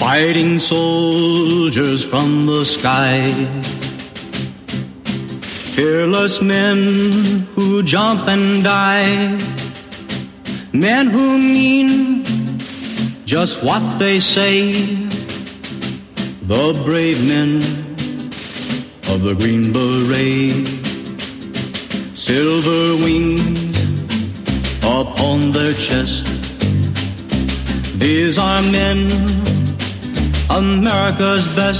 fighting soldiers from the sky. Fearless men who jump and die. Men who mean just what they say. The brave men of the Green Beret. Silver wings upon their chest. These are men, America's best.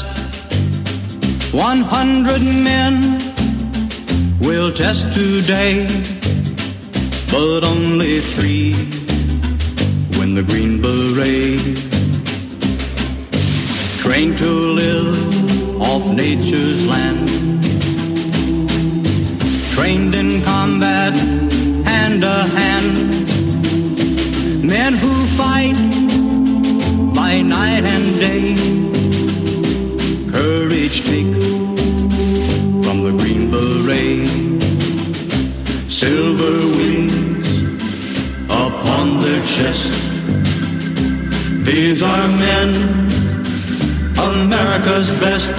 100 men will test today, but only 3 win the Green Beret. Trained to live off nature's land, trained in combat hand to hand. Men who fight by night and day. Courage take from the Green Beret. Silver wings upon their chest. These are men, America's best.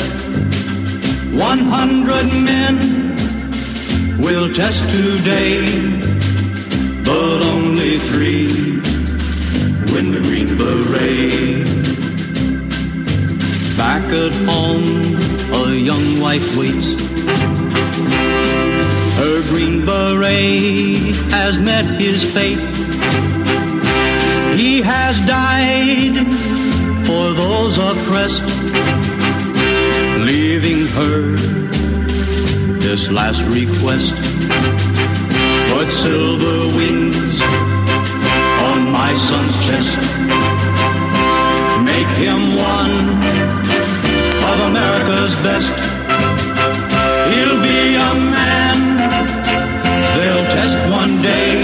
100 men will test today, but only 3 win the Green Beret. Back at home, a young wife waits. Her Green Beret has met his fate. He has died for those oppressed, leaving her this last request. Put silver wings on my son's chest. Make him one of America's best. He'll be a man they'll test one day.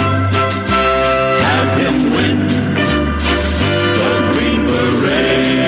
Have him win the Green Beret.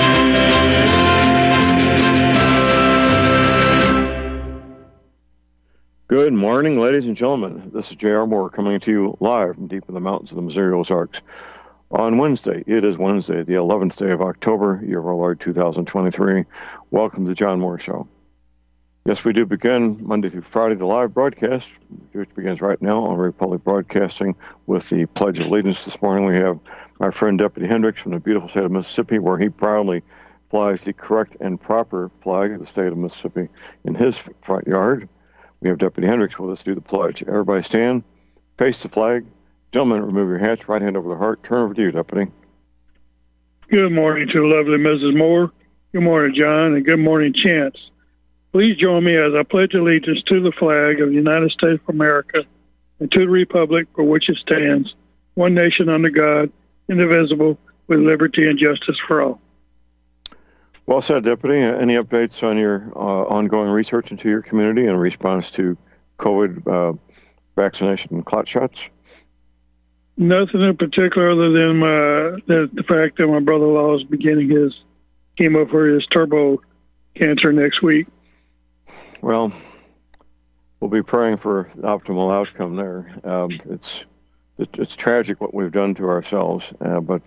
Good morning, ladies and gentlemen. This is J.R. Moore coming to you live from deep in the mountains of the Missouri Ozarks on Wednesday. It is Wednesday, the 11th day of October, year of our Lord 2023. Welcome to the John Moore Show. Yes, we do begin Monday through Friday, the live broadcast, which begins right now on Republic Broadcasting with the Pledge of Allegiance. This morning we have my friend Deputy Hendricks from the beautiful state of Mississippi, where he proudly flies the correct and proper flag of the state of Mississippi in his front yard. We have Deputy Hendricks with us do the pledge. Everybody stand, face the flag. Gentlemen, remove your hats, right hand over the heart. Turn over to you, Deputy. Good morning to lovely Mrs. Moore. Good morning, John, and good morning, Chance. Please join me as I pledge allegiance to the flag of the United States of America and to the republic for which it stands, one nation under God, indivisible, with liberty and justice for all. Well said, Deputy. Any updates on your ongoing research into your community in response to COVID vaccination clot shots? Nothing in particular other than the fact that my brother-in-law is beginning his chemo for his turbo cancer next week. Well, we'll be praying for the optimal outcome there. It's tragic what we've done to ourselves, but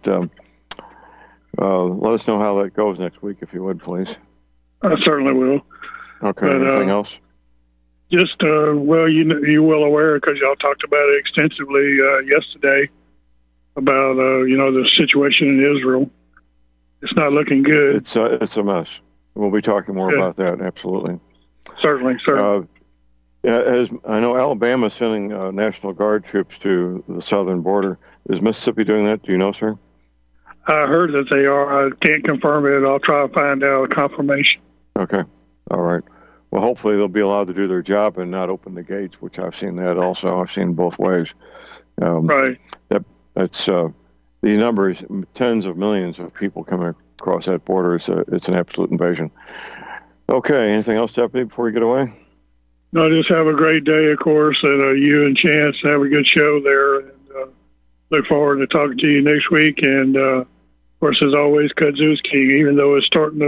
let us know how that goes next week, if you would, please. I certainly will. Okay, but, anything else? Just, well, you're well aware because y'all talked about it extensively yesterday about, the situation in Israel. It's not looking good. It's a mess. We'll be talking more about that, absolutely. Certainly. As I know, Alabama's sending National Guard troops to the southern border. Is Mississippi doing that? Do you know, sir? I heard that they are. I can't confirm it. I'll try to find out a confirmation. Okay. All right. Well, hopefully they'll be allowed to do their job and not open the gates, which I've seen that also. I've seen both ways. Right. That's the number is tens of millions of people coming across that border. It's an absolute invasion. Okay. Anything else, Deputy, before we get away? No, just have a great day, of course, and you and Chance have a good show there. And look forward to talking to you next week. And, of course, as always, Kudzu's King, even though it's starting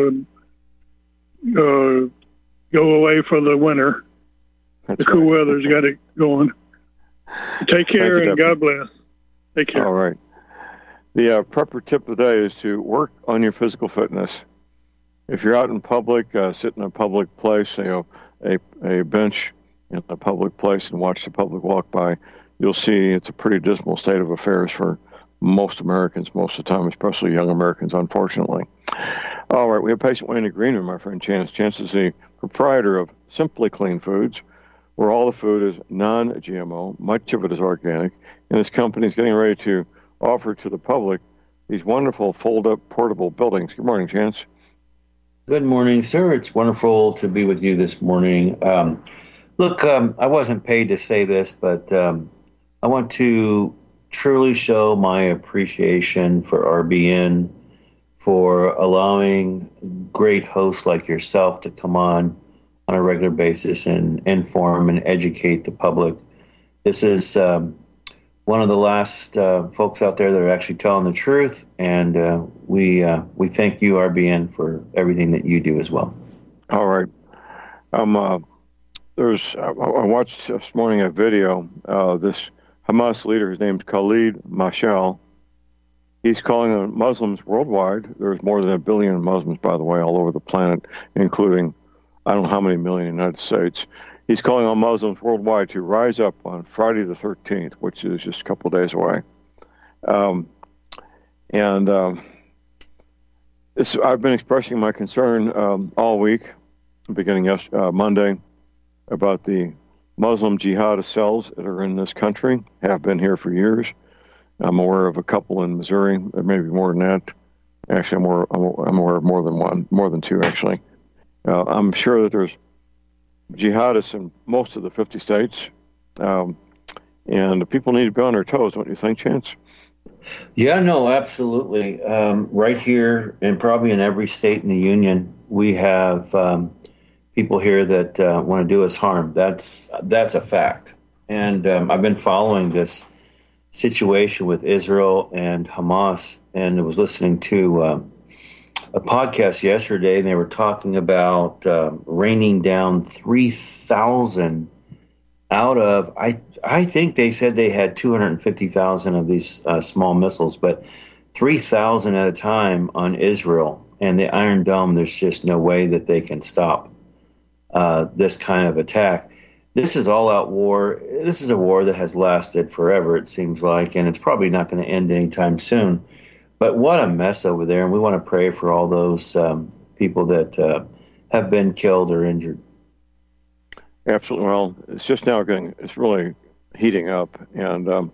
to go away for the winter. The cool weather's got it going. Take care, and God bless. Take care. All right. The prepper tip of the day is to work on your physical fitness. If you're out in public, sit in a public place, a bench in a public place and watch the public walk by, you'll see it's a pretty dismal state of affairs for most Americans, most of the time, especially young Americans, unfortunately. All right, we have patient Wayne Greener, my friend Chance. Chance is the proprietor of Simply Clean Foods, where all the food is non-GMO, much of it is organic, and his company is getting ready to offer to the public these wonderful fold-up portable buildings. Good morning, Chance. Good morning, sir. It's wonderful to be with you this morning. Look, I wasn't paid to say this, but I want to truly show my appreciation for RBN, for allowing great hosts like yourself to come on a regular basis and inform and educate the public. This is one of the last folks out there that are actually telling the truth, and we thank you, RBN, for everything that you do as well. All right. I watched this morning a video. This Hamas leader, his name's Khalid Mashal. He's calling on Muslims worldwide. There's more than 1 billion Muslims, by the way, all over the planet, including I don't know how many million in the United States. He's calling on Muslims worldwide to rise up on Friday the 13th, which is just a couple of days away. I've been expressing my concern all week, beginning Monday, about the Muslim jihadist cells that are in this country, have been here for years. I'm aware of a couple in Missouri, maybe more than that. Actually, I'm aware of more than two, actually. I'm sure that there's jihadists in most of the 50 states, and people need to be on their toes, don't you think, Chance? Yeah, no, absolutely. Right here, and probably in every state in the union, we have people here that want to do us harm. That's a fact. And I've been following this situation with Israel and Hamas, and I was listening to a podcast yesterday, and they were talking about raining down 3,000 out of, I think they said they had 250,000 of these small missiles, but 3,000 at a time on Israel. And the Iron Dome, there's just no way that they can stop this kind of attack. This is all-out war. This is a war that has lasted forever, it seems like, and it's probably not going to end anytime soon. But what a mess over there, and we want to pray for all those people that have been killed or injured. Absolutely. Well, it's just now it's really heating up, and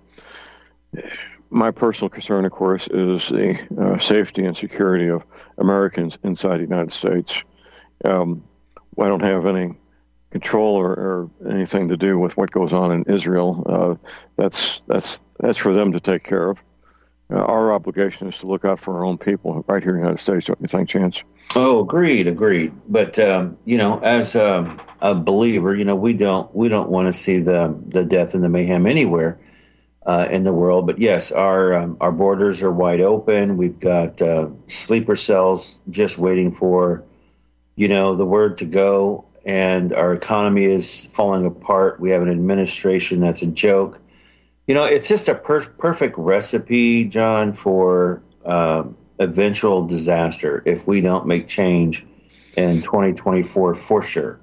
my personal concern, of course, is the safety and security of Americans inside the United States. I don't have any control or anything to do with what goes on in Israel. That's for them to take care of. Our obligation is to look out for our own people right here in the United States, don't you think, Chance? Oh, agreed. But as a believer, we don't want to see the death and the mayhem anywhere in the world. But yes, our borders are wide open. We've got sleeper cells just waiting for the word to go. And our economy is falling apart. We have an administration that's a joke. It's just a perfect recipe, John, for eventual disaster if we don't make change in 2024 for sure.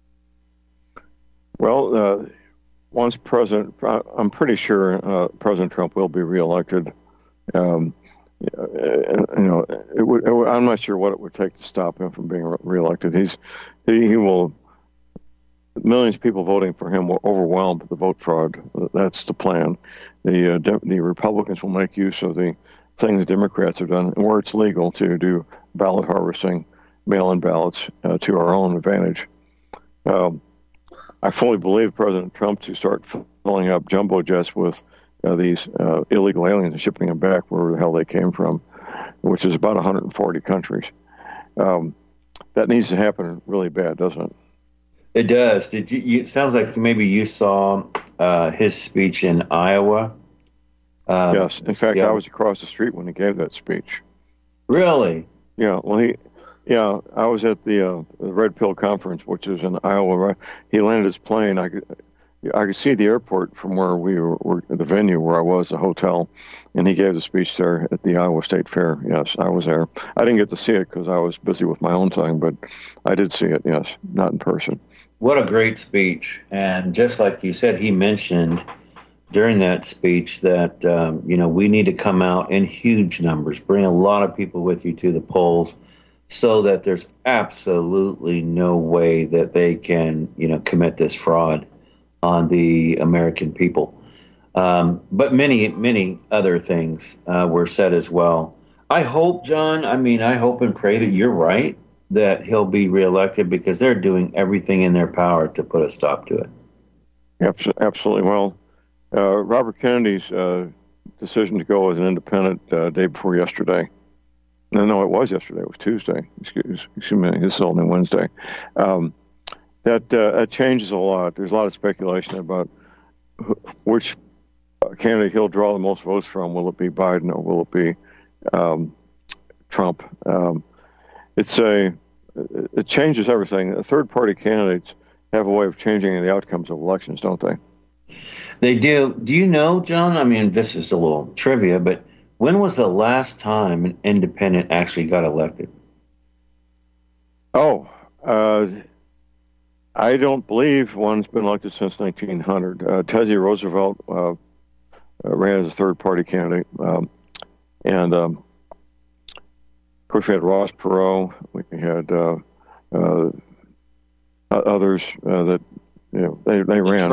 Well, once I'm pretty sure President Trump will be reelected. I'm not sure what it would take to stop him from being reelected. He will. Millions of people voting for him will overwhelm the vote fraud. That's the plan. The Republicans will make use of the things the Democrats have done, where it's legal, to do ballot harvesting, mail-in ballots to our own advantage. I fully believe President Trump to start filling up jumbo jets with these illegal aliens and shipping them back wherever the hell they came from, which is about 140 countries. That needs to happen really bad, doesn't it? It does. It sounds like maybe you saw his speech in Iowa. Yes. In fact, I was across the street when he gave that speech. Really? Yeah. Well, I was at the Red Pill Conference, which is in Iowa. Right? He landed his plane. I could see the airport from where we were the venue where I was, the hotel, and he gave the speech there at the Iowa State Fair. Yes, I was there. I didn't get to see it because I was busy with my own thing, but I did see it, yes, not in person. What a great speech. And just like you said, he mentioned during that speech that, we need to come out in huge numbers, bring a lot of people with you to the polls so that there's absolutely no way that they can, commit this fraud on the American people. But many, many other things were said as well. I hope, John, I hope and pray that you're right, that he'll be reelected because they're doing everything in their power to put a stop to it. Absolutely. Well, Robert Kennedy's decision to go as an independent day before yesterday. No, it was yesterday. It was Tuesday. Excuse me. This is only Wednesday. That changes a lot. There's a lot of speculation about which candidate he'll draw the most votes from. Will it be Biden or will it be Trump? It changes everything. Third-party candidates have a way of changing the outcomes of elections, don't they? They do. Do you know, John? This is a little trivia, but when was the last time an independent actually got elected? I don't believe one's been elected since 1900. Teddy Roosevelt ran as a third-party candidate, and of course we had Ross Perot. We had others that they ran.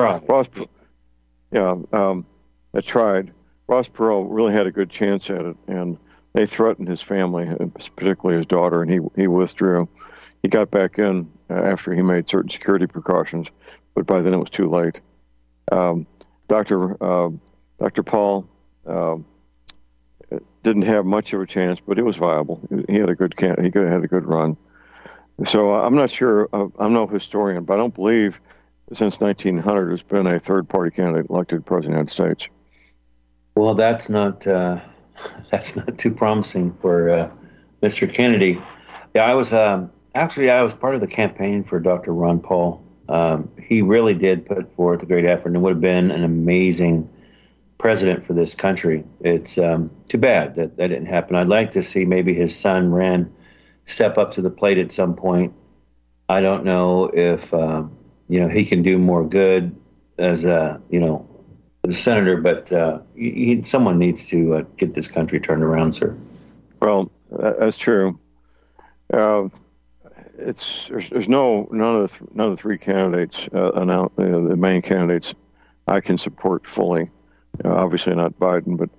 They tried. Ross Perot really had a good chance at it, and they threatened his family, and particularly his daughter, and he withdrew. He got back in after he made certain security precautions, but by then it was too late. Dr. Paul didn't have much of a chance, but it was viable. He had a good had a good run. So I'm not sure. I'm no historian, but I don't believe since 1900 there's been a third-party candidate elected president of the United States. Well, that's not too promising for Mr. Kennedy. Yeah, I was part of the campaign for Dr. Ron Paul. He really did put forth a great effort and would have been an amazing president for this country. It's too bad that didn't happen. I'd like to see maybe his son Rand step up to the plate at some point. I don't know if he can do more good as a senator, but someone needs to get this country turned around, sir. Well, that's true. There's none of the three candidates announced, the main candidates I can support fully. Obviously not Biden, but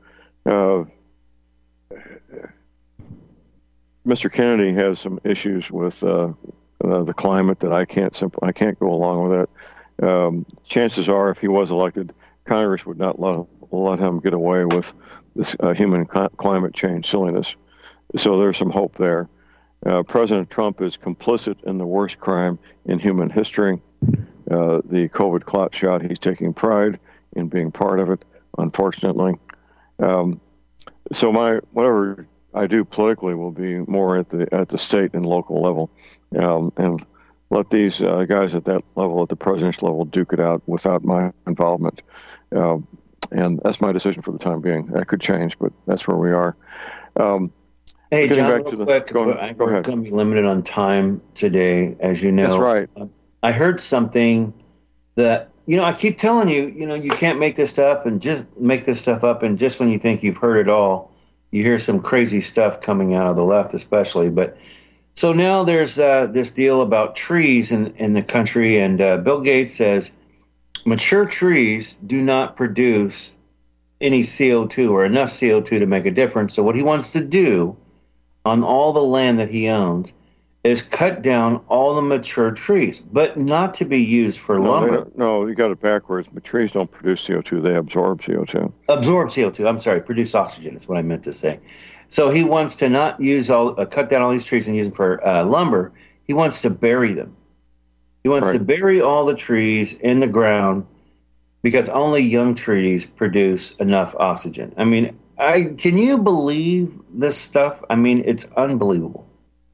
Mr. Kennedy has some issues with the climate that I can't go along with it. Chances are, if he was elected, Congress would not let him get away with this human climate change silliness. So there's some hope there. President Trump is complicit in the worst crime in human history, the COVID clot shot. He's taking pride in being part of it, unfortunately. So whatever I do politically will be more at the state and local level, and let these guys at that level, at the presidential level, duke it out without my involvement. And that's my decision for the time being. That could change, but that's where we are. Hey, John, real quick, we're going to be limited on time today, as you know. That's right. I heard something that, I keep telling you, you can't make this stuff and just make this stuff up. And just when you think you've heard it all, you hear some crazy stuff coming out of the left, especially. But so now there's this deal about trees in the country. And Bill Gates says mature trees do not produce any CO2 or enough CO2 to make a difference. So what he wants to do on all the land that he owns is cut down all the mature trees, but not to be used for lumber. No, you got it backwards. But trees don't produce CO2; they absorb CO2. Absorb CO2. I'm sorry, produce oxygen is what I meant to say. So he wants to not use cut down all these trees and use them for lumber. He wants to bury them. He wants to bury all the trees in the ground because only young trees produce enough oxygen. Can you believe this stuff? It's unbelievable.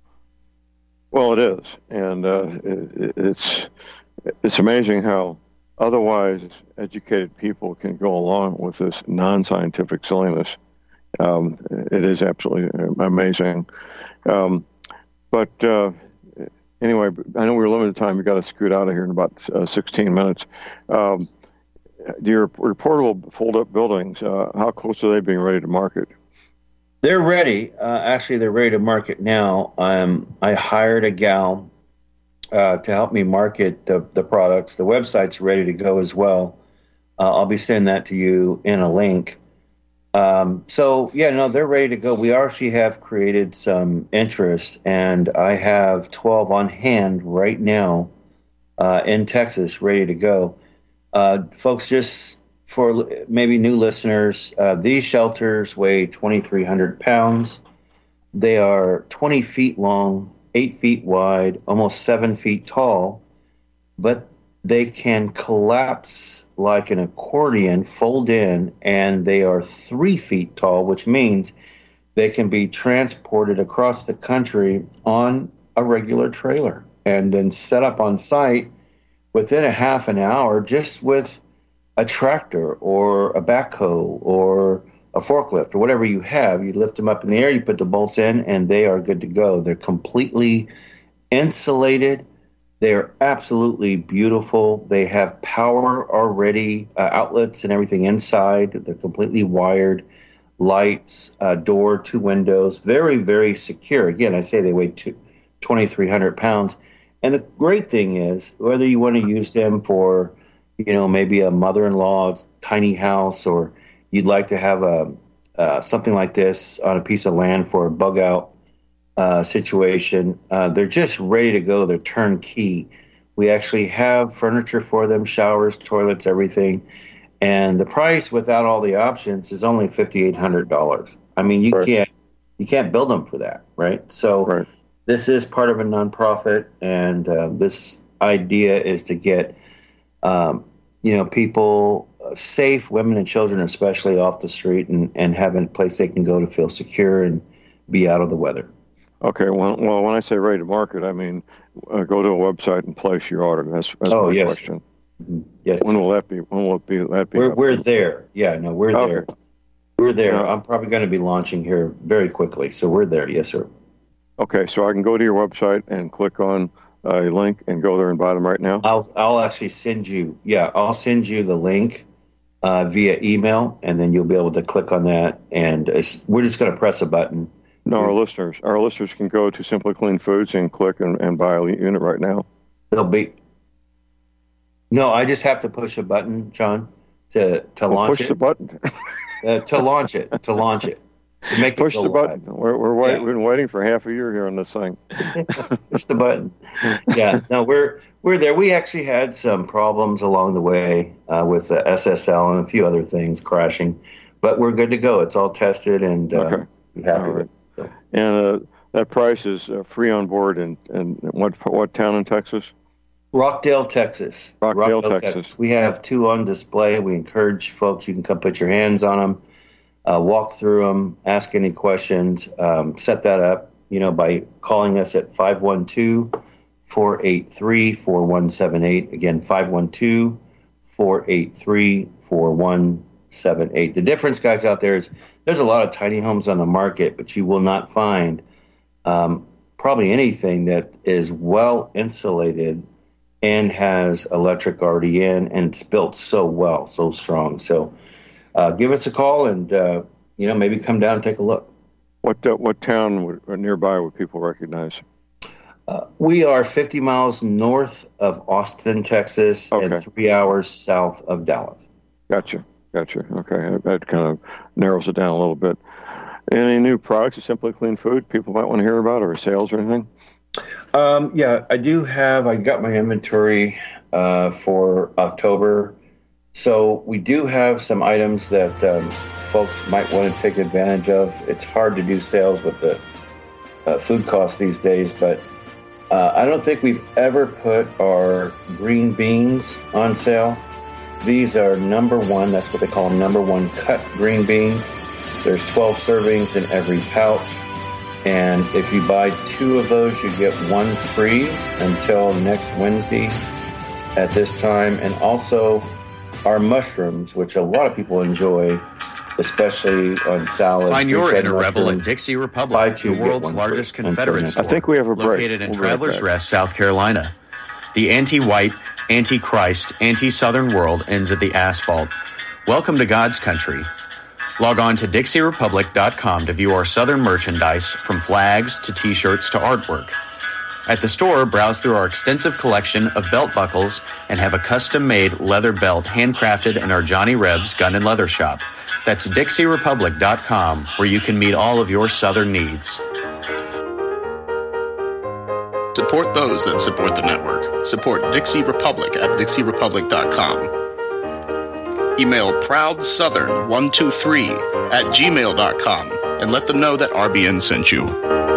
Well, it is, and it's amazing how otherwise educated people can go along with this non-scientific silliness. It is absolutely amazing. But anyway, I know we're limited time. We've got to scoot out of here in about 16 minutes. Your reportable fold-up buildings, how close are they being ready to market? They're ready. Actually, they're ready to market now. I hired a gal to help me market the products. The website's ready to go as well. I'll be sending that to you in a link. They're ready to go. We actually have created some interest, and I have 12 on hand right now in Texas, ready to go. Folks, just for maybe new listeners, these shelters weigh 2,300 pounds. They are 20 feet long, 8 feet wide, almost 7 feet tall, but they can collapse like an accordion, fold in, and they are 3 feet tall, which means they can be transported across the country on a regular trailer and then set up on site within a half an hour just with a tractor or a backhoe or a forklift or whatever you have. You lift them up in the air, you put the bolts in, and they are good to go. They're completely insulated. They're absolutely beautiful. They have power already, outlets and everything inside. They're completely wired, lights, door, 2 windows, very, very secure. Again, I say they weigh 2,300 pounds. And the great thing is, whether you want to use them for, maybe a mother-in-law's tiny house, or you'd like to have something like this on a piece of land for a bug-out situation, they're just ready to go. They're turnkey. We actually have furniture for them, showers, toilets, everything. And the price without all the options is only $5,800. I mean, you can't build them for that, right? So this is part of a nonprofit, and this idea is to get people safe, women and children especially, off the street and have a place they can go to feel secure and be out of the weather. Okay. Well, when I say ready to market, I mean go to a website and place your order. That's my question. Mm-hmm. Yes. When will that be? We're there. Yeah. No, we're okay. there. We're there. Yeah. I'm probably going to be launching here very quickly, so we're there. Yes, sir. Okay. So I can go to your website and click on a link and go there and buy them right now. I'll actually send you. Yeah, I'll send you the link via email, and then you'll be able to click on that. And we're just going to press a button. No, our listeners can go to Simply Clean Foods and click and buy a unit right now. No, I just have to push a button, John, to launch it. Push the button. to launch it. To make push it go the button. Live. We've been waiting for half a year here on this thing. Push the button. Yeah, no, we're there. We actually had some problems along the way with the SSL and a few other things crashing, but we're good to go. It's all tested, and we're happy with it. So. And that price is free on board in what town in Texas? Rockdale, Texas. Rockdale, Texas. We have 2 on display. We encourage folks, you can come put your hands on them, walk through them, ask any questions, set that up, by calling us at 512-483-4178. Again, 512-483-4178. The difference, guys, out there is there's a lot of tiny homes on the market, but you will not find probably anything that is well insulated and has electric already in, and it's built so well, so strong. So give us a call and, maybe come down and take a look. What town nearby would people recognize? We are 50 miles north of Austin, Texas, and 3 hours south of Dallas. Gotcha. Okay, that kind of narrows it down a little bit. Any new products of Simply Clean Food people might want to hear about, or sales or anything? Yeah, I do have. I got my inventory for October, so we do have some items that folks might want to take advantage of. It's hard to do sales with the food costs these days, but I don't think we've ever put our green beans on sale. These are number 1. That's what they call them, number 1 cut green beans. There's 12 servings in every pouch. And if you buy 2 of those, you get 1 free until next Wednesday. at this time, and also our mushrooms, which a lot of people enjoy, especially on salads. Find your inner rebel at Dixie Republic, the world's largest Confederate store. I think we have a break. Located in Travelers Rest, South Carolina. The anti-white, anti-Christ, anti-Southern world ends at the asphalt. Welcome to God's country. Log on to DixieRepublic.com to view our Southern merchandise, from flags to T-shirts to artwork. At the store, browse through our extensive collection of belt buckles and have a custom-made leather belt handcrafted in our Johnny Rebs Gun and Leather Shop. That's DixieRepublic.com, where you can meet all of your Southern needs. Support those that support the network. Support Dixie Republic at DixieRepublic.com. Email ProudSouthern123@gmail.com and let them know that RBN sent you.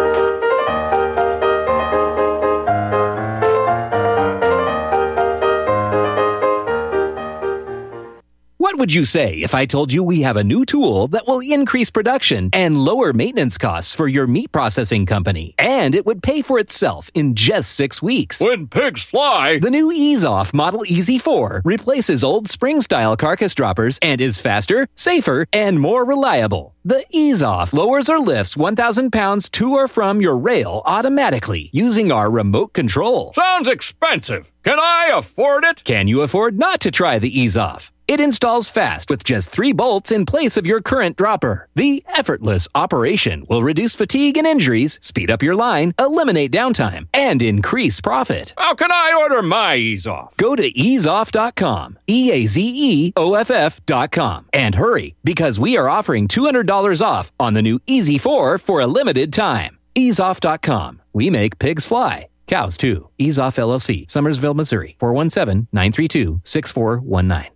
What would you say if I told you we have a new tool that will increase production and lower maintenance costs for your meat processing company? And it would pay for itself in just 6 weeks. When pigs fly! The new Ease Off Model Easy 4 replaces old spring-style carcass droppers and is faster, safer, and more reliable. The Ease Off lowers or lifts 1,000 pounds to or from your rail automatically using our remote control. Sounds expensive. Can I afford it? Can you afford not to try the Ease Off? It installs fast with just 3 bolts in place of your current dropper. The effortless operation will reduce fatigue and injuries, speed up your line, eliminate downtime, and increase profit. How can I order my Ease Off? Go to easeoff.com, EAZEOFF.com, and hurry, because we are offering $200 off on the new Easy 4 for a limited time. Easeoff.com. We make pigs fly. Cows, too. Ease Off LLC, Summersville, Missouri, 417-932-6419.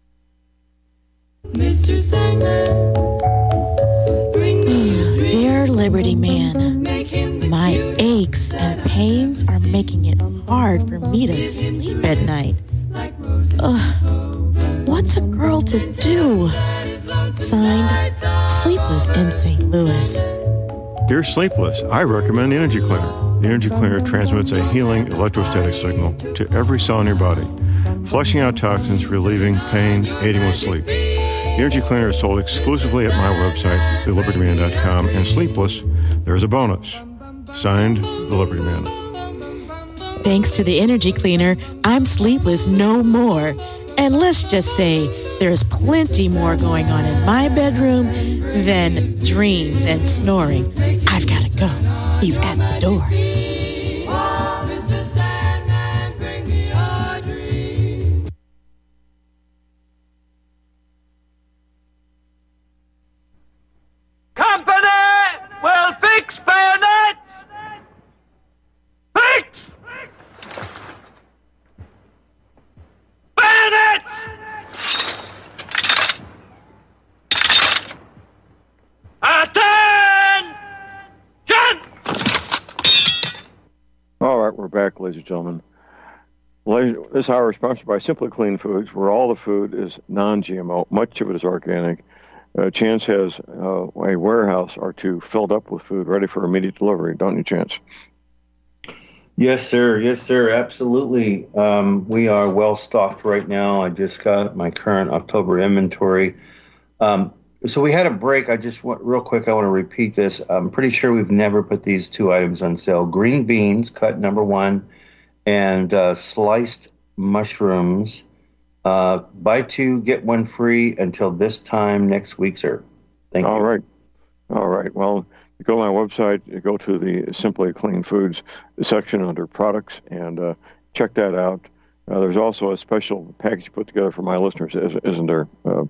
Mr. Sandman, bring me a dream. Dear Liberty Man, my aches and pains are making it hard for me to sleep at night. What's a girl to do? Signed, Sleepless in St. Louis. Dear Sleepless, I recommend the Energy Cleaner. The Energy Cleaner transmits a healing electrostatic signal to every cell in your body, flushing out toxins, relieving pain, aiding with sleep. The Energy Cleaner is sold exclusively at my website, thelibertyman.com, and Sleepless, there's a bonus. Signed, The Liberty Man. Thanks to the Energy Cleaner, I'm sleepless no more. And let's just say there's plenty more going on in my bedroom than dreams and snoring. I've got to go. He's at the door. Well, fix bayonets! Fix! Bayonets! Attention! All right, we're back, ladies and gentlemen. This hour is sponsored by Simply Clean Foods, where all the food is non-GMO. Much of it is organic. Chance has a warehouse or two filled up with food ready for immediate delivery, don't you, Chance? Yes, sir. Yes, sir. Absolutely. We are well stocked right now. I just got my current October inventory. So we had a break. Real quick, I want to repeat this. I'm pretty sure we've never put these 2 items on sale. Green beans, cut number 1, and sliced mushrooms. Buy 2, get 1 free until this time next week, sir. Thank you. All right. Well, you go to my website, you go to the Simply Clean Foods section under products, and check that out. There's also a special package put together for my listeners, isn't there?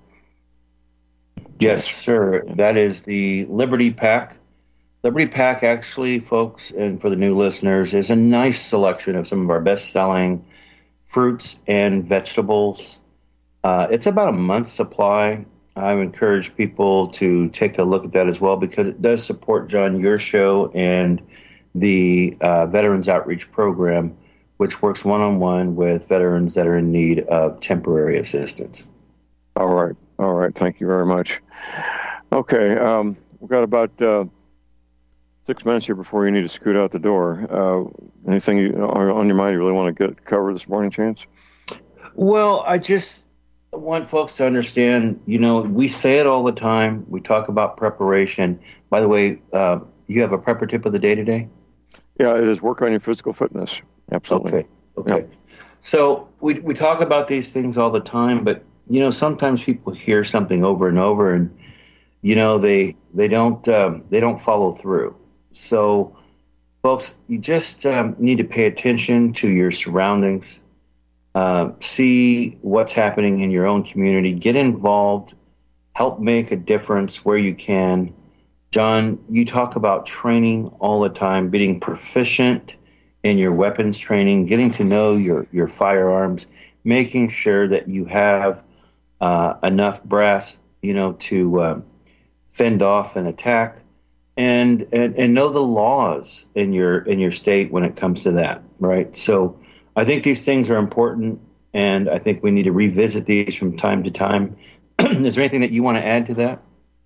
Yes, sir. That is the Liberty Pack. Liberty Pack, actually, folks, and for the new listeners, is a nice selection of some of our best-selling fruits and vegetables. It's about a month's supply. I encourage people to take a look at that as well, because it does support, John, your show and the Veterans Outreach Program, which works one-on-one with veterans that are in need of temporary assistance. All right. Thank you very much. Okay. We've got about 6 minutes here before you need to scoot out the door. Anything on your mind you really want to get covered this morning, Chance? Well, I just want folks to understand, we say it all the time. We talk about preparation. By the way, you have a prepper tip of the day today? Yeah, it is work on your physical fitness. Absolutely. Okay. Yeah. So we talk about these things all the time, but, sometimes people hear something over and over and, they don't follow through. So, folks, you just need to pay attention to your surroundings. See what's happening in your own community. Get involved. Help make a difference where you can. John, you talk about training all the time, being proficient in your weapons training, getting to know your firearms, making sure that you have enough brass, to fend off an attack, and know the laws in your state when it comes to that, right? So I think these things are important, and I think we need to revisit these from time to time. Is there anything that you want to add to that?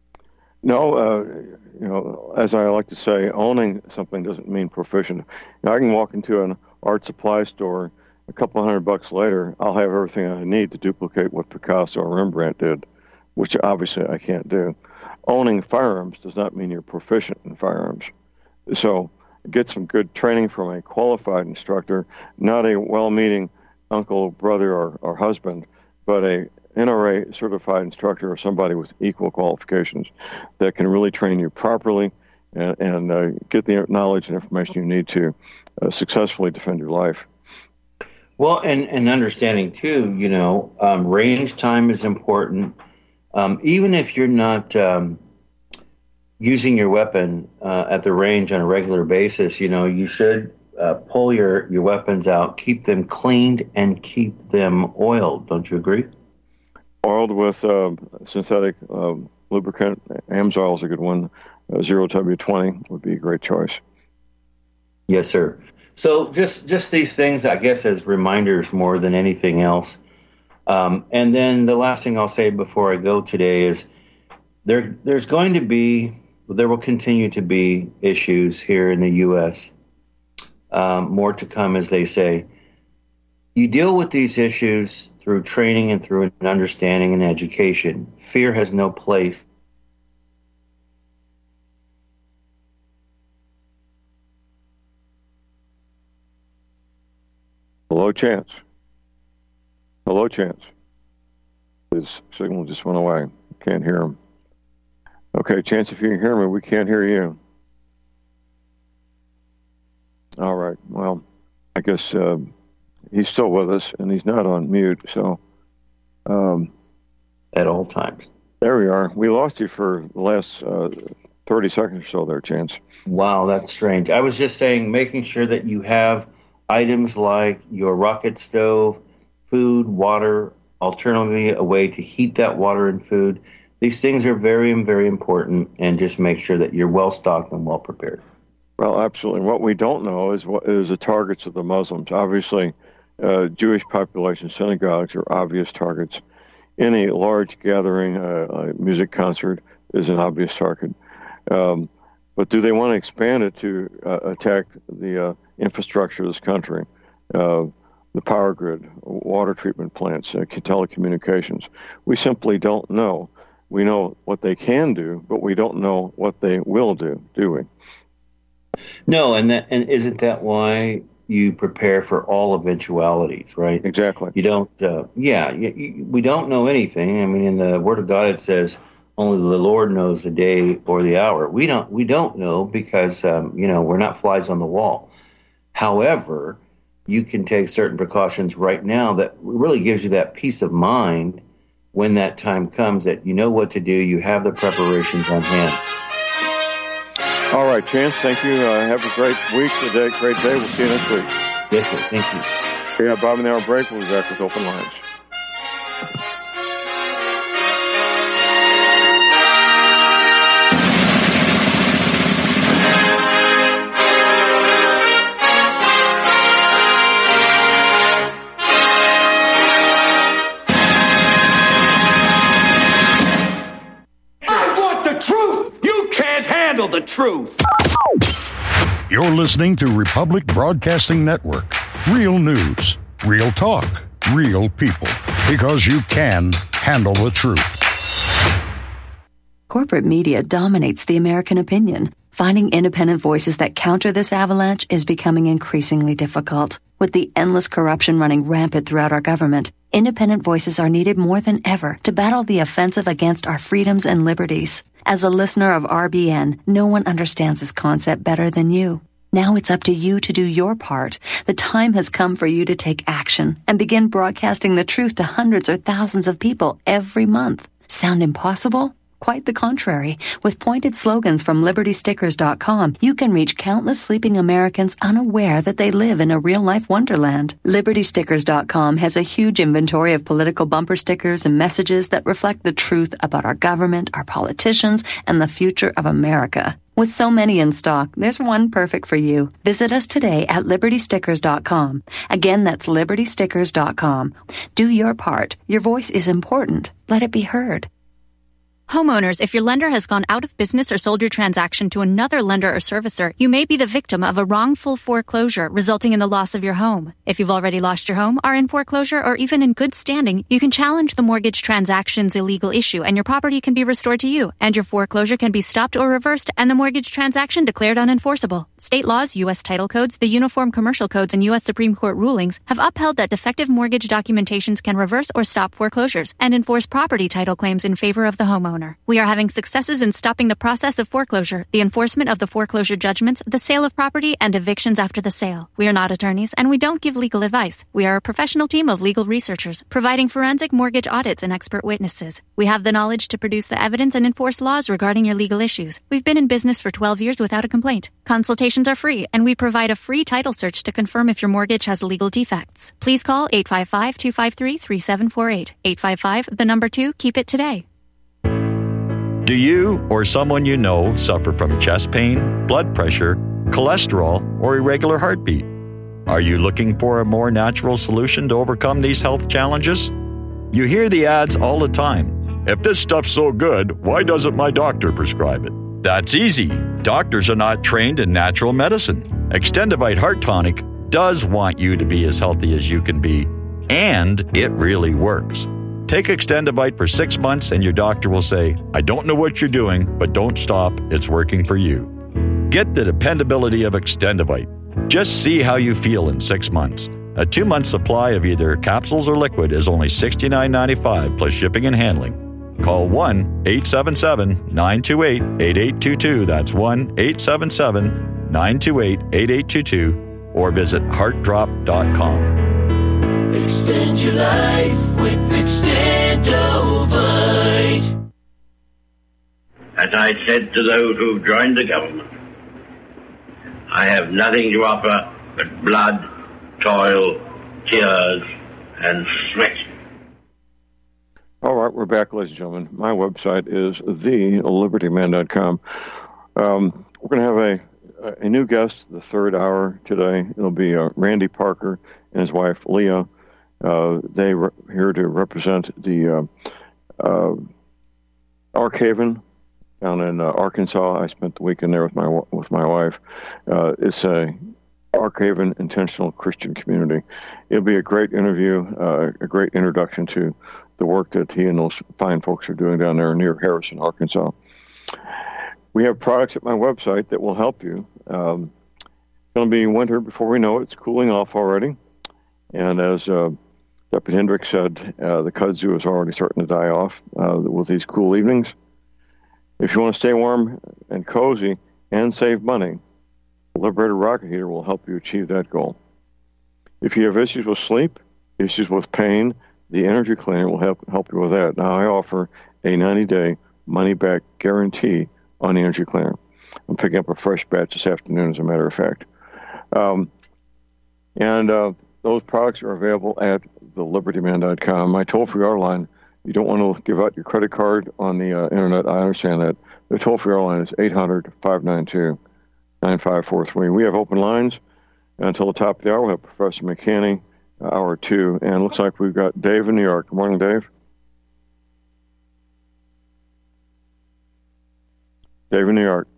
No, as I like to say, owning something doesn't mean proficient. I can walk into an art supply store, a couple $100 later, I'll have everything I need to duplicate what Picasso or Rembrandt did, which obviously I can't do. Owning firearms does not mean you're proficient in firearms. So get some good training from a qualified instructor, not a well-meaning uncle, brother, or husband, but a NRA certified instructor or somebody with equal qualifications that can really train you properly and get the knowledge and information you need to successfully defend your life. Well, and understanding too, range time is important. Even if you're not using your weapon at the range on a regular basis, you should pull your weapons out, keep them cleaned, and keep them oiled. Don't you agree? Oiled with synthetic lubricant. AMSOIL is a good one. 0W20 would be a great choice. Yes, sir. So just these things, I guess, as reminders more than anything else. And then the last thing I'll say before I go today is there will continue to be issues here in the U.S. More to come, as they say. You deal with these issues through training and through an understanding and education. Fear has no place. Hello, Chance. His signal just went away. Can't hear him. Okay, Chance, if you can hear me, we can't hear you. All right. Well, I guess he's still with us, and he's not on mute. So, at all times. There we are. We lost you for the last 30 seconds or so there, Chance. Wow, that's strange. I was just saying, making sure that you have items like your rocket stove, food, water, alternatively a way to heat that water and food. These things are very, very important, and just make sure that you're well stocked and well prepared. Well, absolutely. What we don't know is what is the targets of the Muslims. Obviously, Jewish population synagogues are obvious targets. Any large gathering, a music concert, is an obvious target. But do they want to expand it to attack the infrastructure of this country, the power grid, water treatment plants, telecommunications? We simply don't know. We know what they can do, but we don't know what they will do we? No, and isn't that why you prepare for all eventualities, right? Exactly. You don't, we don't know anything. I mean, in the Word of God, it says only the Lord knows the day or the hour. We don't know because, we're not flies on the wall. However, you can take certain precautions right now that really gives you that peace of mind when that time comes, that you know what to do, you have the preparations on hand. All right, Chance, thank you. Have a great week, great day. We'll see you next week. Yes, sir. Thank you. Yeah, Bob and Hour break. We'll be back with open lines. The truth. You're listening to Republic Broadcasting Network. Real news, real talk, real people, because you can handle the truth. Corporate media dominates the American opinion. Finding independent voices that counter this avalanche is becoming increasingly difficult. With the endless corruption running rampant throughout our government, independent voices are needed more than ever to battle the offensive against our freedoms and liberties. As a listener of RBN, no one understands this concept better than you. Now it's up to you to do your part. The time has come for you to take action and begin broadcasting the truth to hundreds or thousands of people every month. Sound impossible? Quite the contrary. With pointed slogans from LibertyStickers.com, you can reach countless sleeping Americans unaware that they live in a real-life wonderland. LibertyStickers.com has a huge inventory of political bumper stickers and messages that reflect the truth about our government, our politicians, and the future of America. With so many in stock, there's one perfect for you. Visit us today at LibertyStickers.com. Again, that's LibertyStickers.com. Do your part. Your voice is important. Let it be heard. Homeowners, if your lender has gone out of business or sold your transaction to another lender or servicer, you may be the victim of a wrongful foreclosure, resulting in the loss of your home. If you've already lost your home, are in foreclosure, or even in good standing, you can challenge the mortgage transaction's illegal issue, and your property can be restored to you, and your foreclosure can be stopped or reversed, and the mortgage transaction declared unenforceable. State laws, U.S. title codes, the Uniform Commercial Codes, and U.S. Supreme Court rulings have upheld that defective mortgage documentations can reverse or stop foreclosures and enforce property title claims in favor of the homeowner. We are having successes in stopping the process of foreclosure, the enforcement of the foreclosure judgments, the sale of property, and evictions after the sale. We are not attorneys, and we don't give legal advice. We are a professional team of legal researchers, providing forensic mortgage audits and expert witnesses. We have the knowledge to produce the evidence and enforce laws regarding your legal issues. We've been in business for 12 years without a complaint. Consultations are free, and we provide a free title search to confirm if your mortgage has legal defects. Please call 855-253-3748. 855, 2, keep it today. Do you or someone you know suffer from chest pain, blood pressure, cholesterol, or irregular heartbeat? Are you looking for a more natural solution to overcome these health challenges? You hear the ads all the time. If this stuff's so good, why doesn't my doctor prescribe it? That's easy. Doctors are not trained in natural medicine. Extendivite Heart Tonic does want you to be as healthy as you can be, and it really works. Take Extendivite for 6 months and your doctor will say, I don't know what you're doing, but don't stop. It's working for you. Get the dependability of Extendivite. Just see how you feel in 6 months. A 2-month supply of either capsules or liquid is only $69.95 plus shipping and handling. Call 1-877-928-8822. That's 1-877-928-8822 or visit heartdrop.com. Extend your life with Extendovite. As I said to those who've joined the government, I have nothing to offer but blood, toil, tears, and sweat. All right, we're back, ladies and gentlemen. My website is thelibertyman.com. We're going to have a new guest the third hour today. It'll be Randy Parker and his wife, Leah. They were here to represent the Ark Haven down in Arkansas. I spent the weekend there with my wife. It's a Ark Haven Intentional Christian Community. It'll be a great interview, a great introduction to the work that he and those fine folks are doing down there near Harrison, Arkansas. We have products at my website that will help you. It's going to be winter before we know it. It's cooling off already. And as Deputy Hendricks said, the kudzu is already starting to die off with these cool evenings. If you want to stay warm and cozy and save money, the Liberator Rocket Heater will help you achieve that goal. If you have issues with sleep, issues with pain, the Energy Cleaner will help you with that. Now, I offer a 90-day money-back guarantee on the Energy Cleaner. I'm picking up a fresh batch this afternoon, as a matter of fact. Those products are available at thelibertyman.com. My toll-free R line, you don't want to give out your credit card on the internet. I understand that. The toll-free R line is 800-592-9543. We have open lines until the top of the hour. We'll have Professor McCanney, hour 2. And it looks like we've got Dave in New York. Good morning, Dave. Dave in New York.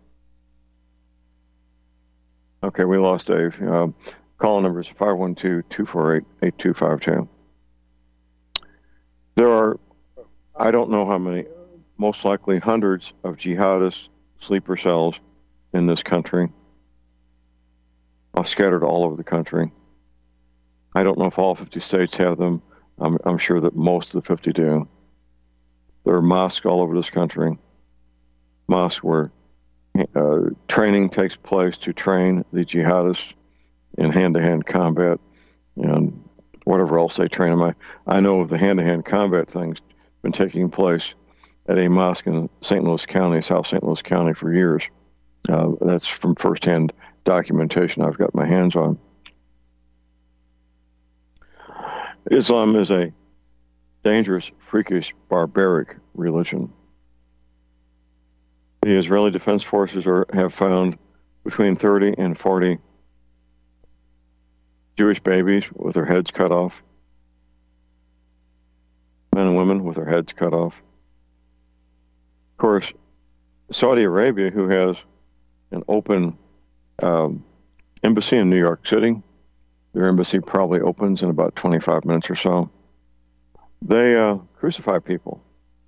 Okay, we lost Dave. Call number is 512-248-8252. I don't know how many, most likely hundreds of jihadist sleeper cells in this country, scattered all over the country. I don't know if all 50 states have them. I'm sure that most of the 50 do. There are mosques all over this country, mosques where training takes place to train the jihadists in hand-to-hand combat and whatever else they train them. I know of the hand-to-hand combat things been taking place at a mosque in St. Louis County, South St. Louis County, for years. That's from firsthand documentation I've got my hands on. Islam is a dangerous, freakish, barbaric religion. The Israeli Defense Forces have found between 30 and 40 Jewish babies with their heads cut off, men and women with their heads cut off. Of course, Saudi Arabia, who has an open embassy in New York City, their embassy probably opens in about 25 minutes or so. They crucify people.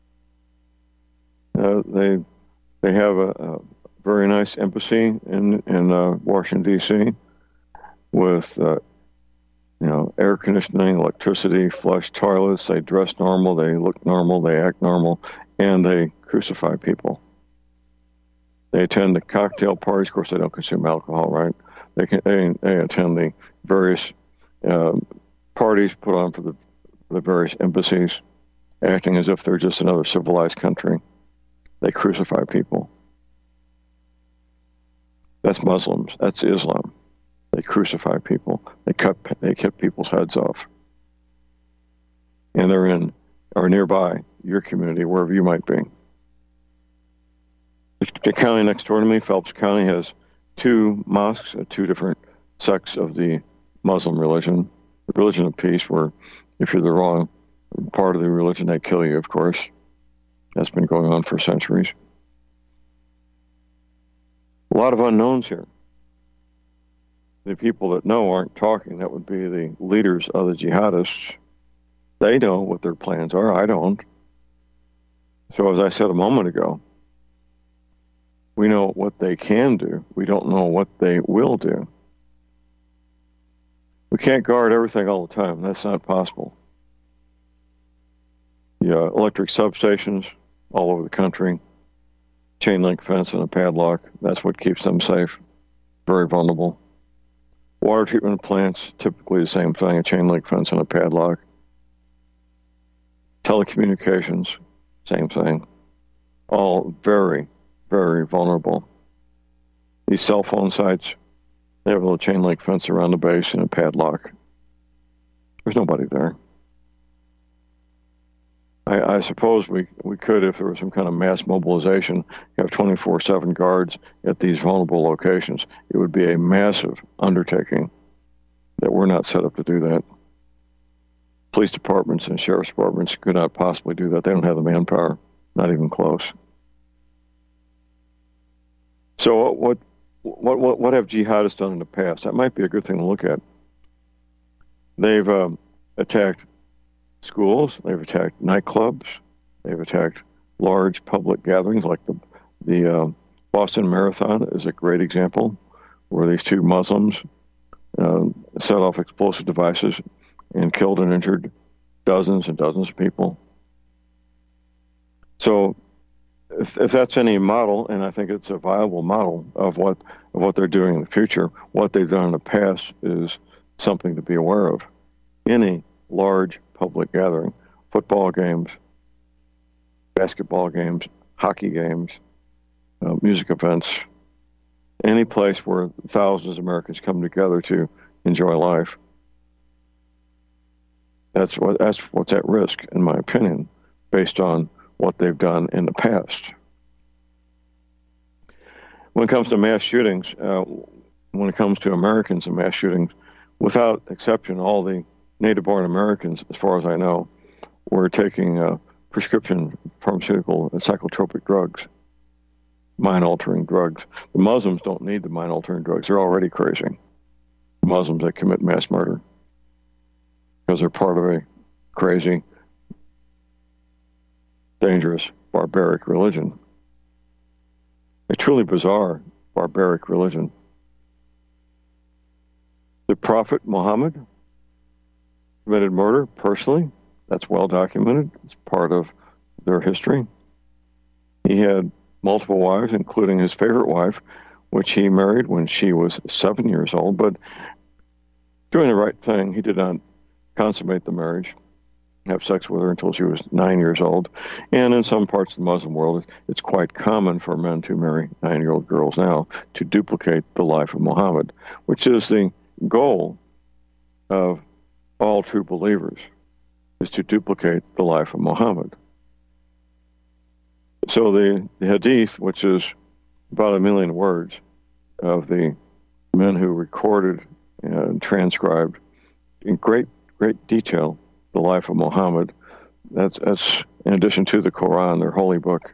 They have a very nice embassy in Washington, D.C. with air conditioning, electricity, flush toilets. They dress normal, they look normal, they act normal, and they crucify people. They attend the cocktail parties. Of course, they don't consume alcohol, right? They attend the various parties put on for the various embassies, acting as if they're just another civilized country. They crucify people. That's Muslims. That's Islam. They crucify people. They cut people's heads off. And they're in or nearby your community, wherever you might be. The county next door to me, Phelps County, has 2 mosques, 2 different sects of the Muslim religion, the religion of peace, where if you're the wrong part of the religion, they kill you, of course. That's been going on for centuries. A lot of unknowns here. The people that know aren't talking. That would be the leaders of the jihadists. They know what their plans are. I don't. So as I said a moment ago, we know what they can do. We don't know what they will do. We can't guard everything all the time. That's not possible. Electric substations all over the country, chain link fence and a padlock. That's what keeps them safe. Very vulnerable. Water treatment plants, typically the same thing, a chain link fence and a padlock. Telecommunications, same thing. All very, very vulnerable. These cell phone sites, they have a little chain link fence around the base and a padlock. There's nobody there. I suppose we could, if there was some kind of mass mobilization, have 24/7 guards at these vulnerable locations. It would be a massive undertaking that we're not set up to do that. Police departments and sheriff's departments could not possibly do that. They don't have the manpower, not even close. So what have jihadists done in the past? That might be a good thing to look at. They've attacked schools, they've attacked nightclubs, they've attacked large public gatherings like the Boston Marathon is a great example, where these 2 Muslims set off explosive devices and killed and injured dozens and dozens of people. So if that's any model, and I think it's a viable model of what they're doing in the future, what they've done in the past is something to be aware of. Any large public gathering, football games, basketball games, hockey games, music events, any place where thousands of Americans come together to enjoy life. That's what's at risk, in my opinion, based on what they've done in the past. When it comes to mass shootings, when it comes to Americans and mass shootings, without exception, all the native-born Americans, as far as I know, were taking prescription pharmaceutical and psychotropic drugs, mind-altering drugs. The Muslims don't need the mind-altering drugs. They're already crazy. Muslims that commit mass murder because they're part of a crazy dangerous, barbaric religion. A truly bizarre, barbaric religion. The Prophet Muhammad committed murder personally. That's well documented. It's part of their history. He had multiple wives, including his favorite wife, which he married when she was 7 years old. But doing the right thing, he did not consummate the marriage, have sex with her until she was 9 years old. And in some parts of the Muslim world, it's quite common for men to marry 9-year-old girls now to duplicate the life of Muhammad, which is the goal of all true believers, is to duplicate the life of Muhammad. So the Hadith, which is about 1 million words of the men who recorded and transcribed in great detail the life of Muhammad, that's in addition to the Quran, their holy book,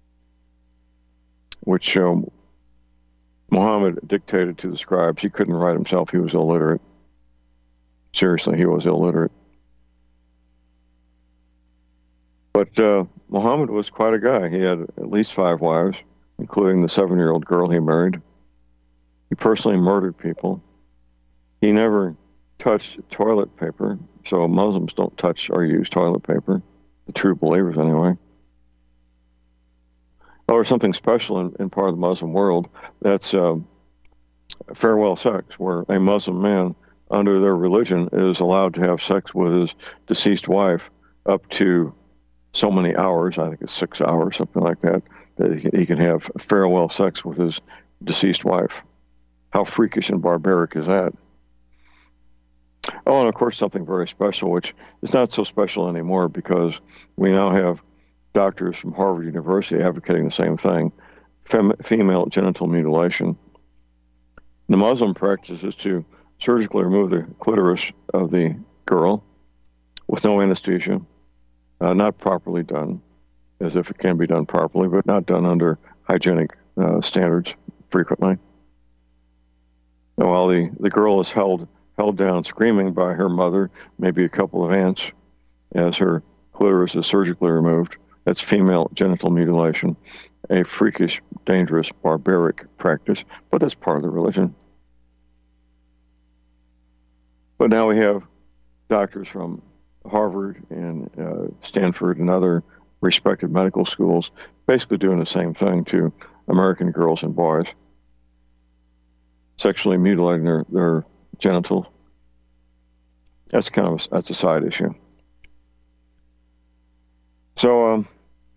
which Muhammad dictated to the scribes. He couldn't write himself. He was illiterate. Seriously, he was illiterate. But Muhammad was quite a guy. He had at least 5 wives, including the 7-year-old girl he married. He personally murdered people. He never touched toilet paper, so Muslims don't touch or use toilet paper, the true believers anyway. Or something special in part of the Muslim world, that's farewell sex, where a Muslim man under their religion is allowed to have sex with his deceased wife up to so many hours, I think it's 6 hours, something like that he can have farewell sex with his deceased wife. How freakish and barbaric is that? Oh, and of course something very special, which is not so special anymore because we now have doctors from Harvard University advocating the same thing, female genital mutilation. The Muslim practice is to surgically remove the clitoris of the girl with no anesthesia, not properly done, as if it can be done properly, but not done under hygienic standards frequently. And while the girl is held down screaming by her mother, maybe a couple of aunts, as her clitoris is surgically removed. That's female genital mutilation, a freakish, dangerous, barbaric practice, but that's part of the religion. But now we have doctors from Harvard and Stanford and other respected medical schools basically doing the same thing to American girls and boys, sexually mutilating their genitals. That's that's a side issue. So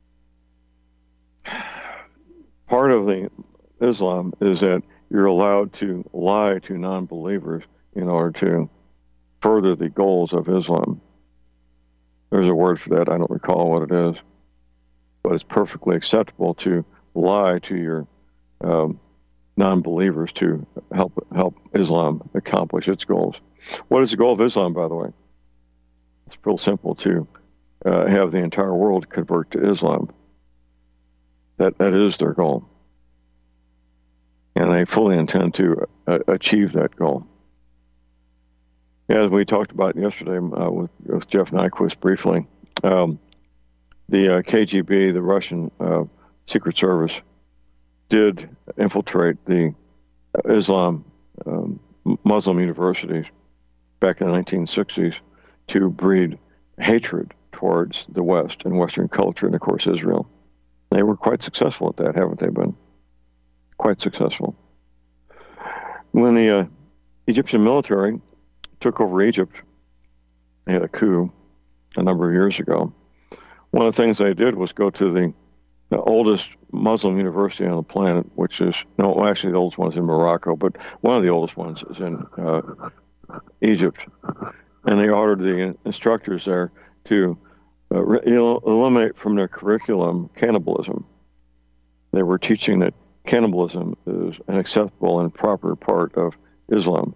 part of the Islam is that you're allowed to lie to non-believers in order to further the goals of Islam. There's a word for that. I don't recall what it is, but it's perfectly acceptable to lie to your non-believers to help Islam accomplish its goals. What is the goal of Islam, by the way? It's real simple, to have the entire world convert to Islam. That is their goal. And they fully intend to achieve that goal. As we talked about yesterday with Jeff Nyquist briefly, the KGB, the Russian Secret Service, did infiltrate the Muslim universities back in the 1960s to breed hatred towards the West and Western culture and, of course, Israel. They were quite successful at that, haven't they been? Quite successful. When the Egyptian military took over Egypt, they had a coup a number of years ago. One of the things they did was go to the oldest Muslim university on the planet, which is, no, actually the oldest one is in Morocco, but one of the oldest ones is in Egypt. And they ordered the instructors there to eliminate from their curriculum cannibalism. They were teaching that cannibalism is an acceptable and proper part of Islam.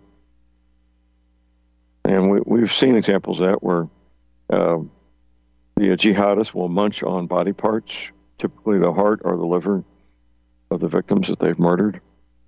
And we've seen examples of that where the jihadists will munch on body parts, typically the heart or the liver of the victims that they've murdered.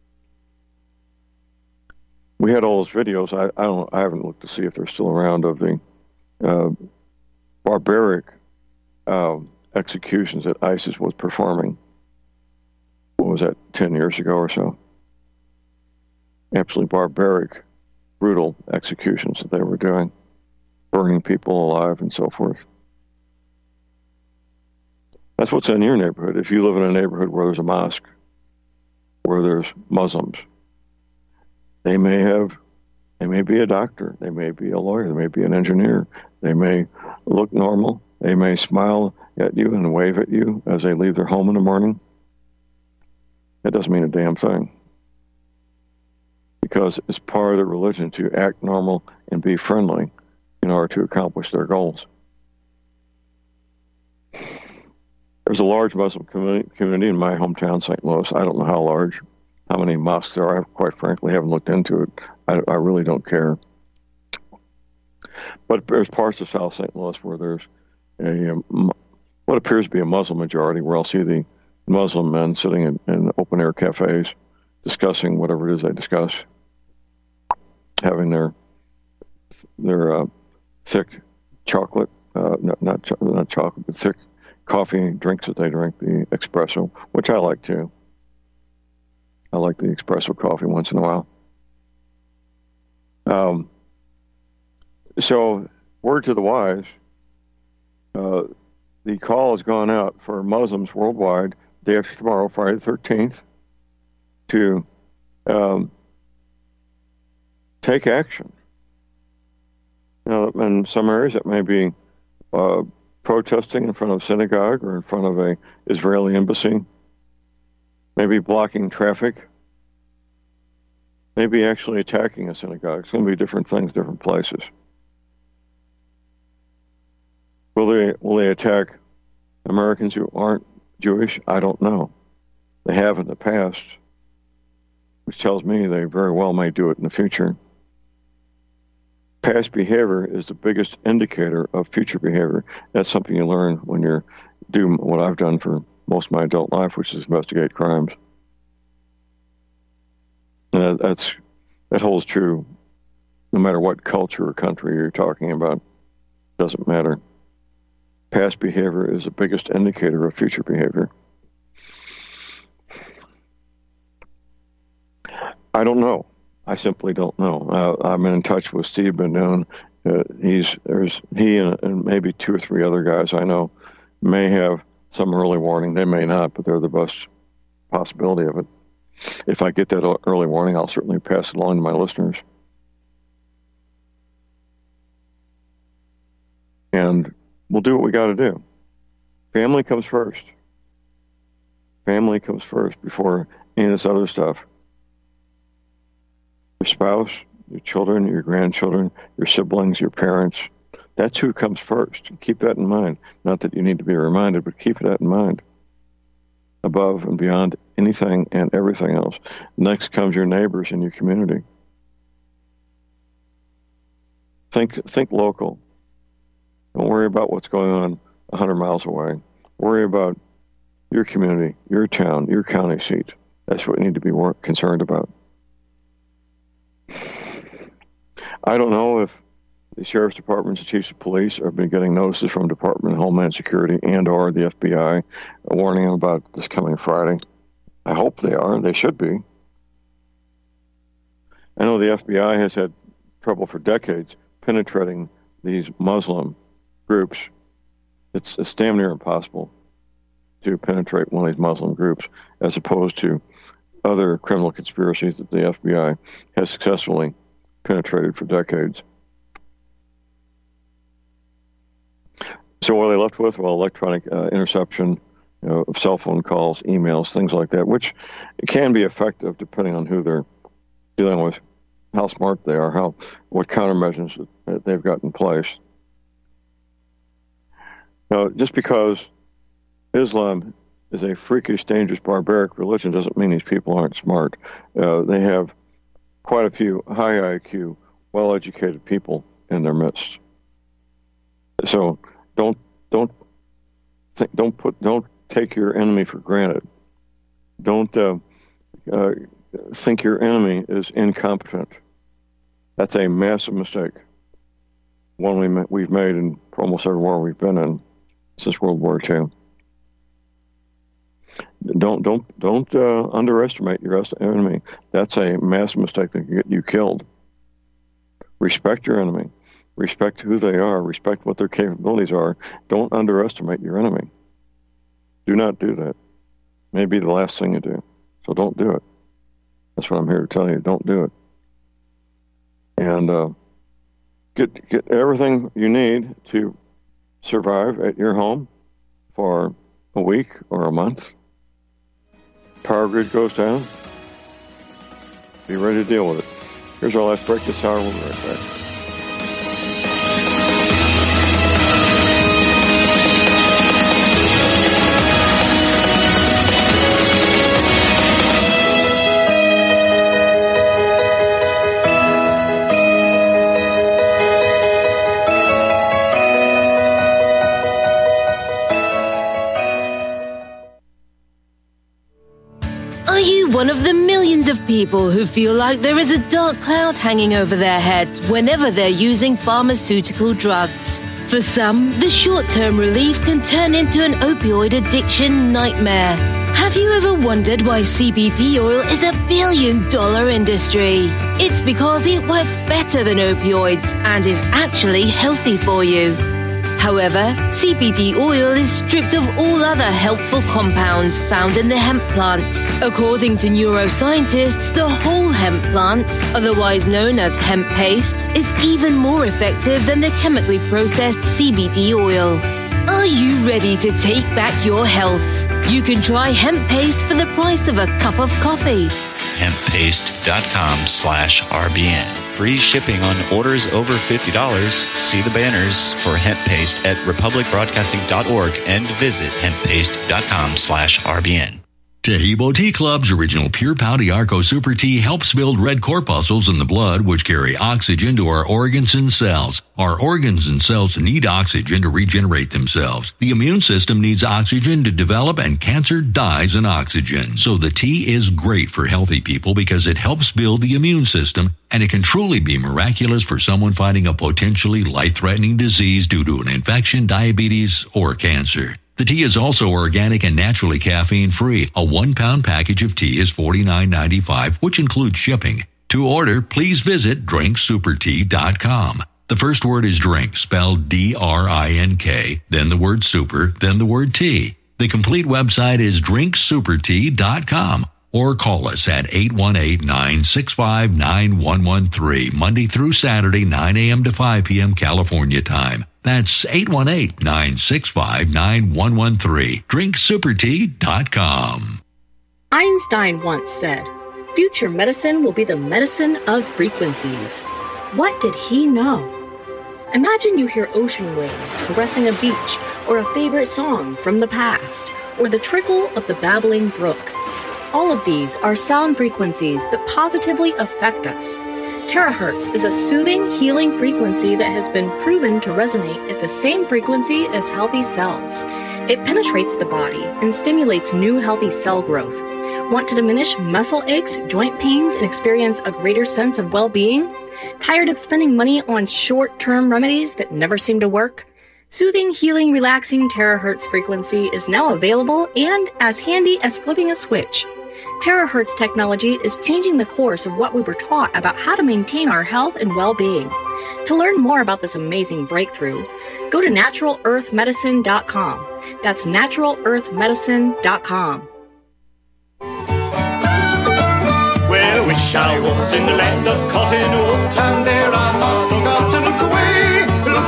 We had all those videos. I haven't looked to see if they're still around, of the barbaric executions that ISIS was performing. What was that, 10 years ago or so? Absolutely barbaric, brutal executions that they were doing, burning people alive and so forth. That's what's in your neighborhood. If you live in a neighborhood where there's a mosque, where there's Muslims, they may be a doctor, they may be a lawyer, they may be an engineer, they may look normal, they may smile at you and wave at you as they leave their home in the morning. That doesn't mean a damn thing. Because it's part of their religion to act normal and be friendly in order to accomplish their goals. There's a large Muslim community in my hometown, St. Louis. I don't know how large, how many mosques there are. I quite frankly haven't looked into it. I really don't care. But there's parts of South St. Louis where there's what appears to be a Muslim majority, where I'll see the Muslim men sitting in open-air cafes discussing whatever it is they discuss, having their thick chocolate, not chocolate, but thick coffee drinks that they drink, the espresso, which I like too. I like the espresso coffee once in a while. So, word to the wise, the call has gone out for Muslims worldwide, day after tomorrow, Friday the 13th, to take action. Now, in some areas, it may be protesting in front of a synagogue or in front of a Israeli embassy, maybe blocking traffic, maybe actually attacking a synagogue. It's going to be different things, different places. Will they attack Americans who aren't Jewish? I don't know. They have in the past, which tells me they very well may do it in the future. Past behavior is the biggest indicator of future behavior. That's something you learn when you're doing what I've done for most of my adult life, which is investigate crimes. And that holds true no matter what culture or country you're talking about. Doesn't matter. Past behavior is the biggest indicator of future behavior. I don't know. I simply don't know. I'm in touch with Steve Ben-Nun. He and maybe 2 or 3 other guys I know may have some early warning. They may not, but they're the best possibility of it. If I get that early warning, I'll certainly pass it along to my listeners. And we'll do what we got to do. Family comes first. Family comes first before any of this other stuff. Your spouse, your children, your grandchildren, your siblings, your parents. That's who comes first. Keep that in mind. Not that you need to be reminded, but keep that in mind. Above and beyond anything and everything else. Next comes your neighbors in your community. Think local. Don't worry about what's going on 100 miles away. Worry about your community, your town, your county seat. That's what you need to be more concerned about. I don't know if the sheriff's departments and chiefs of police have been getting notices from Department of Homeland Security and or the FBI warning them about this coming Friday. I hope they are. They should be. I know the FBI has had trouble for decades penetrating these Muslim groups. It's damn near impossible to penetrate one of these Muslim groups as opposed to other criminal conspiracies that the FBI has successfully penetrated for decades. So what are they left with? Well, electronic interception of cell phone calls, emails, things like that, which can be effective depending on who they're dealing with, how smart they are, what countermeasures that they've got in place. Now, just because Islam is a freakish, dangerous, barbaric religion doesn't mean these people aren't smart. They have quite a few high IQ, well-educated people in their midst. So don't take your enemy for granted. Don't think your enemy is incompetent. That's a massive mistake. One we've made in almost every war we've been in since World War II. Don't underestimate your enemy. That's a massive mistake that can get you killed. Respect your enemy. Respect who they are. Respect what their capabilities are. Don't underestimate your enemy. Do not do that. Maybe the last thing you do. So don't do it. That's what I'm here to tell you. Don't do it. And get everything you need to survive at your home for a week or a month. Power grid goes down. Be ready to deal with it. Here's our last break this hour. We'll be right back. One of the millions of people who feel like there is a dark cloud hanging over their heads whenever they're using pharmaceutical drugs. For some, the short-term relief can turn into an opioid addiction nightmare. Have you ever wondered why CBD oil is $1 billion industry? It's because it works better than opioids and is actually healthy for you. However, CBD oil is stripped of all other helpful compounds found in the hemp plant. According to neuroscientists, the whole hemp plant, otherwise known as hemp paste, is even more effective than the chemically processed CBD oil. Are you ready to take back your health? You can try hemp paste for the price of a cup of coffee. Hemppaste.com/RBN. Free shipping on orders over $50. See the banners for hemp paste at republicbroadcasting.org and visit hemppaste.com/RBN. Tahibo Tea Club's original Pure Pau Arco Super Tea helps build red corpuscles in the blood, which carry oxygen to our organs and cells. Our organs and cells need oxygen to regenerate themselves. The immune system needs oxygen to develop, and cancer dies in oxygen. So the tea is great for healthy people because it helps build the immune system, and it can truly be miraculous for someone fighting a potentially life-threatening disease due to an infection, diabetes, or cancer. The tea is also organic and naturally caffeine-free. A 1-pound package of tea is $49.95, which includes shipping. To order, please visit drinksupertea.com. The first word is drink, spelled D-R-I-N-K, then the word super, then the word tea. The complete website is drinksupertea.com. Or call us at 818-965-9113, Monday through Saturday, 9 a.m. to 5 p.m. California time. That's 818-965-9113, drinksupertea.com. Einstein once said, "Future medicine will be the medicine of frequencies." What did he know? Imagine you hear ocean waves caressing a beach, or a favorite song from the past, or the trickle of the babbling brook. All of these are sound frequencies that positively affect us. Terahertz is a soothing, healing frequency that has been proven to resonate at the same frequency as healthy cells. It penetrates the body and stimulates new healthy cell growth. Want to diminish muscle aches, joint pains, and experience a greater sense of well-being? Tired of spending money on short-term remedies that never seem to work? Soothing, healing, relaxing terahertz frequency is now available and as handy as flipping a switch. Terahertz technology is changing the course of what we were taught about how to maintain our health and well-being. To learn more about this amazing breakthrough, go to naturalearthmedicine.com. That's naturalearthmedicine.com. Well, I wish I was in the land of cotton wool, and there I'm not forgot to look away,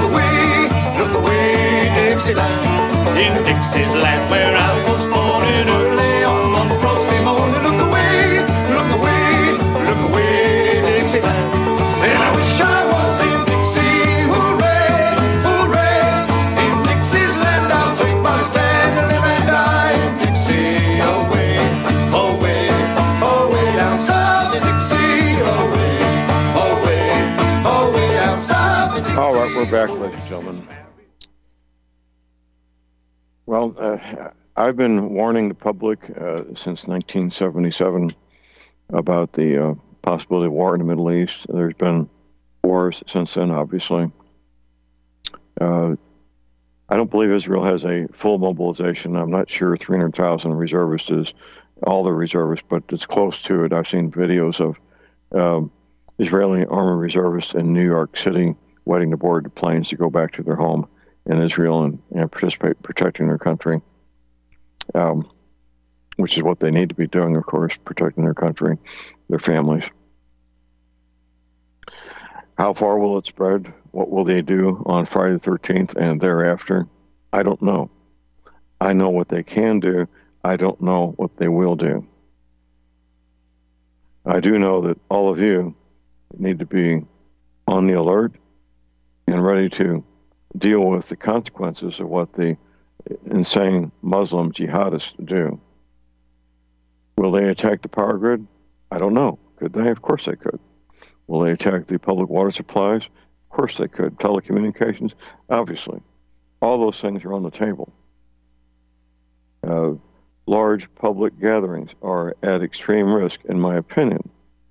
Dixieland. In Dixie's land where I was born in early on one frosty morning. Look away, Dixieland. And I wish I was in Dixie, hooray, hooray. In Dixie's land I'll take my stand and live and die in Dixie. Away, away, away down south in Dixie. Away, away, away down south in Dixie. All right, we're back, ladies and gentlemen. Well, I've been warning the public since 1977 about the possibility of war in the Middle East. There's been wars since then, obviously. I don't believe Israel has a full mobilization. I'm not sure 300,000 reservists is all the reservists, but it's close to it. I've seen videos of Israeli army reservists in New York City waiting to board the planes to go back to their home in Israel and participate protecting their country, which is what they need to be doing, of course, protecting their country, their families. How far will it spread? What will they do on Friday the 13th and thereafter? I don't know. I know what they can do. I don't know what they will do. I do know that all of you need to be on the alert and ready to deal with the consequences of what the insane Muslim jihadists do. Will they attack the power grid? I don't know. Could they? Of course they could. Will they attack the public water supplies? Of course they could. Telecommunications? Obviously. All those things are on the table. Large public gatherings are at extreme risk, in my opinion.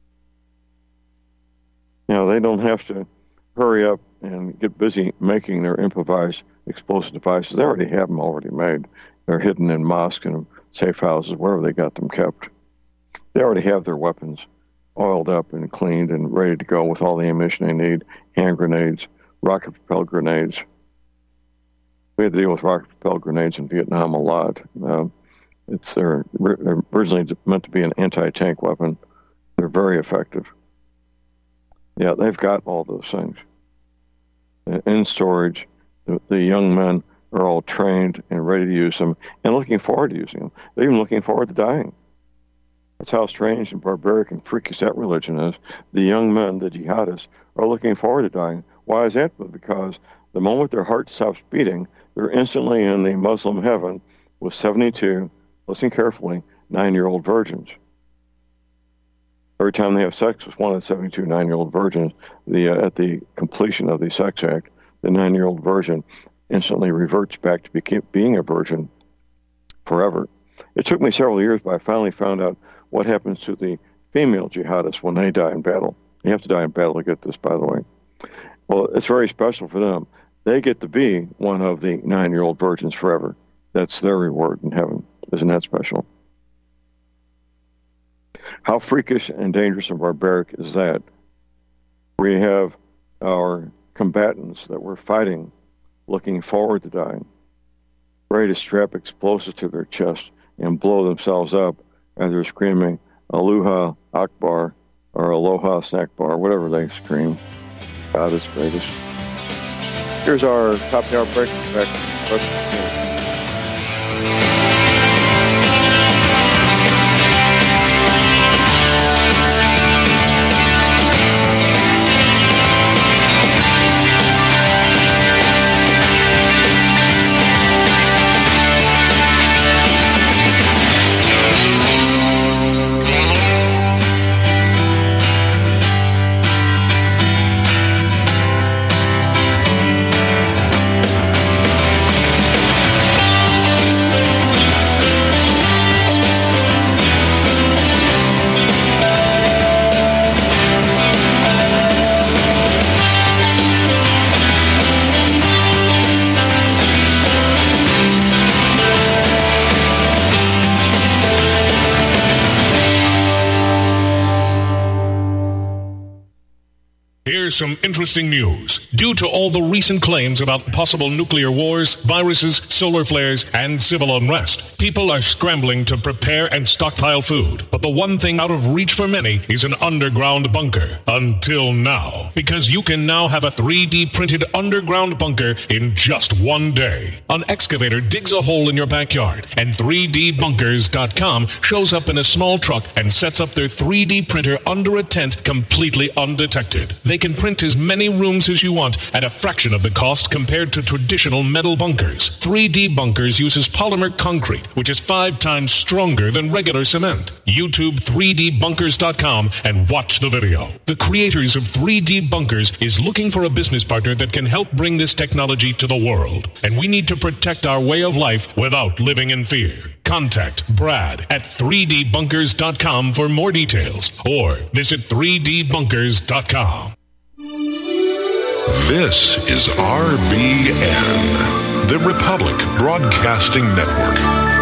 Now, they don't have to hurry up and get busy making their improvised explosive devices. They already have them already made. They're hidden in mosques and safe houses, wherever they got them kept. They already have their weapons oiled up and cleaned and ready to go with all the ammunition they need, hand grenades, rocket-propelled grenades. We had to deal with rocket-propelled grenades in Vietnam a lot. They're originally meant to be an anti-tank weapon. They're very effective. Yeah, they've got all those things. In storage, the young men are all trained and ready to use them and looking forward to using them. They're even looking forward to dying. That's how strange and barbaric and freakish that religion is. The young men, the jihadists, are looking forward to dying. Why is that? Because the moment their heart stops beating, they're instantly in the Muslim heaven with 72, listen carefully, 9-year-old virgins. Every time they have sex with one of the 72 9-year-old virgins, at the completion of the sex act, the 9-year-old virgin instantly reverts back to being a virgin forever. It took me several years, but I finally found out what happens to the female jihadists when they die in battle. You have to die in battle to get this, by the way. Well, it's very special for them. They get to be one of the 9-year-old virgins forever. That's their reward in heaven. Isn't that special? How freakish and dangerous and barbaric is that? We have our combatants that we're fighting looking forward to dying, ready to strap explosives to their chest and blow themselves up as they're screaming Aloha Akbar or Aloha Snack Bar, whatever they scream. God is greatest. Here's our top hour break. Back. Here's some interesting news. Due to all the recent claims about possible nuclear wars, viruses, solar flares, and civil unrest, people are scrambling to prepare and stockpile food. But the one thing out of reach for many is an underground bunker. Until now. Because you can now have a 3D printed underground bunker in just one day. An excavator digs a hole in your backyard, and 3dbunkers.com shows up in a small truck and sets up their 3D printer under a tent completely undetected. They can print as many rooms as you want at a fraction of the cost compared to traditional metal bunkers. 3D Bunkers uses polymer concrete, which is 5 times stronger than regular cement. YouTube 3dbunkers.com and watch the video. The creators of 3D Bunkers is looking for a business partner that can help bring this technology to the world. And we need to protect our way of life without living in fear. Contact Brad at 3dbunkers.com for more details or visit 3dbunkers.com. This is RBN, The Republic Broadcasting Network.